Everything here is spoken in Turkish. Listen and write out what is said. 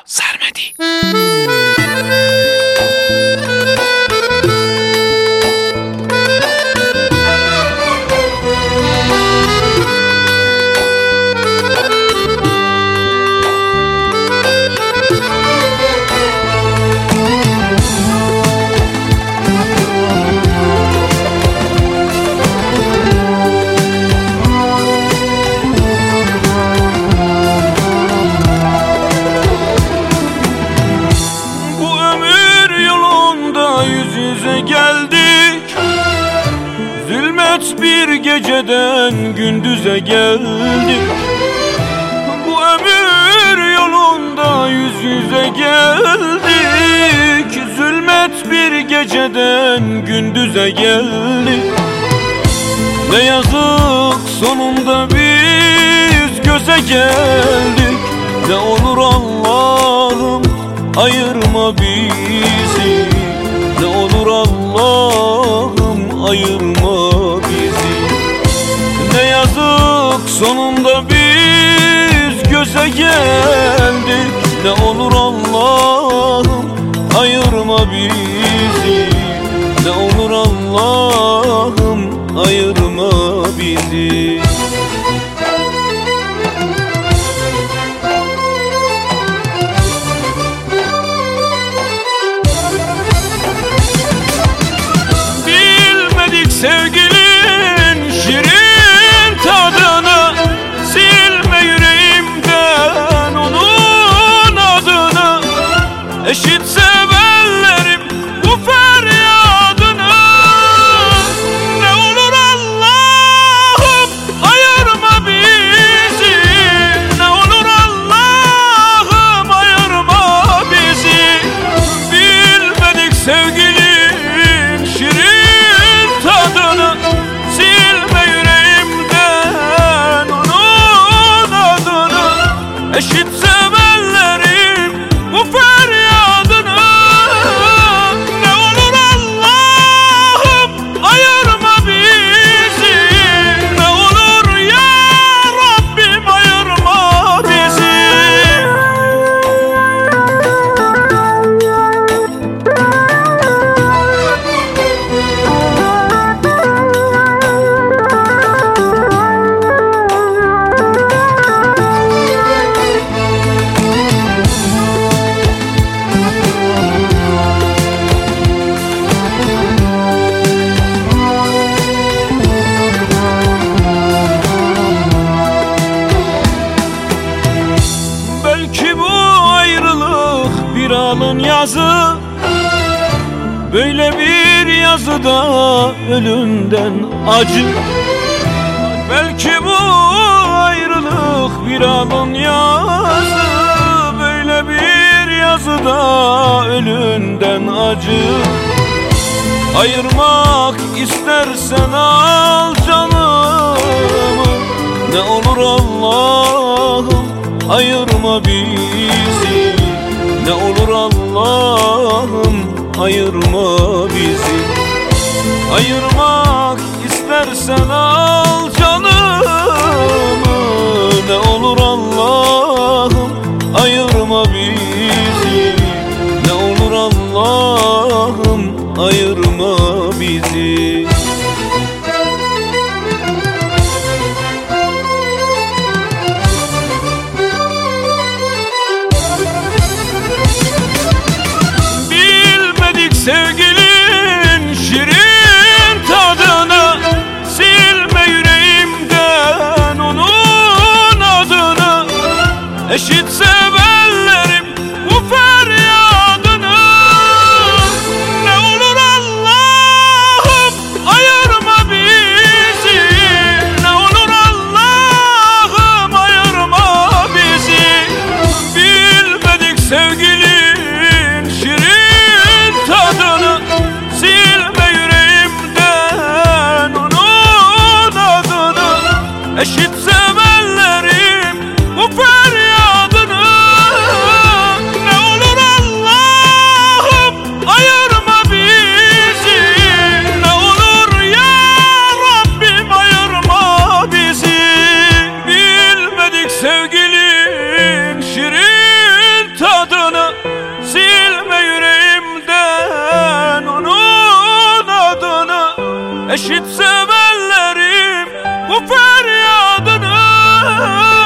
Sarmadi. Geldik, zulmet bir geceden gündüze geldik. Bu ömür yolunda yüz yüze geldik. Zulmet bir geceden gündüze geldik. Ne yazık sonunda biz göze geldik. Ne olur Allah'ım ayırma bizi. Ne olur Allah'ım ayırma bizi. Ne yazık sonunda biz göze geldik. Ne olur Allah'ım ayırma bizi. Ne olur Allah'ım ayırma bizi. Sevgilin şirin tadını, silme yüreğimden onun adını. Eşit sevenlerim bu feryadını. Ne olur Allah'ım ayırma bizi. Ne olur Allah'ım ayırma bizi. Bilmedik sevgilin şirin tadını, silme yüreğimden onun adını. Eşit sevenlerim bu feryadını. Ne olur Allah'ım ayırma bizi. Ne olur ya Rabbim ayırma bizi. Belki bu ayrılık bir anın yazı. Böyle bir yazıda ölümden acı. Belki bu ayrılık bir anın yazı. Böyle bir yazıda ölümden acı. Ayırmak istersen al canımı. Ne olur Allah'ım ayırma bizi. Ne olur Allah'ım ayırma bizi. Ayırmak istersen al canımı. Ne olur Allah'ım ayırma bizi. Ne olur Allah'ım ayırma bizi. Sevgilin şirin tadını, silme yüreğimden onun adını. Eşit sevenlerim bu feryadını. Ne olur Allah'ım ayırma bizi. Ne olur Allah'ım ayırma bizi. Bilmedik sevgilin şirin tadını, silme yüreğimden onun adını. Eşit sevenlerim bu feryadını. eşit sevenlerim bu feryadını.